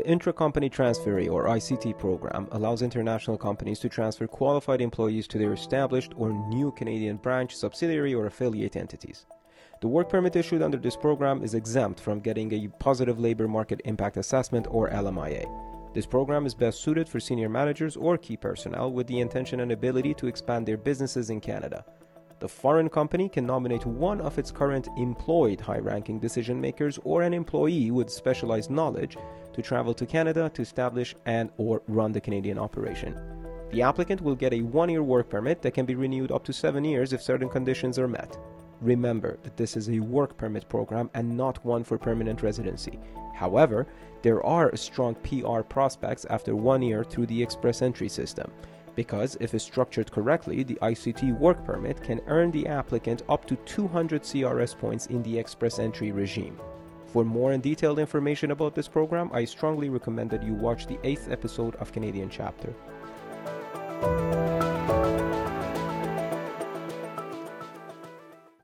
Intra-Company Transfer or ICT program allows international companies to transfer qualified employees to their established or new Canadian branch, subsidiary, or affiliate entities. The work permit issued under this program is exempt from getting a Positive Labor Market Impact Assessment or LMIA. This program is best suited for senior managers or key personnel with the intention and ability to expand their businesses in Canada. The foreign company can nominate one of its current employed high-ranking decision makers or an employee with specialized knowledge to travel to Canada to establish and/or run the Canadian operation. The applicant will get a 1-year work permit that can be renewed up to 7 years if certain conditions are met. Remember that this is a work permit program and not one for permanent residency. However, there are strong PR prospects after 1 year through the express entry system, because if it's structured correctly, the ICT work permit can earn the applicant up to 200 CRS points in the express entry regime. For more and detailed information about this program, I strongly recommend that you watch the 8th episode of Canadian Chapter.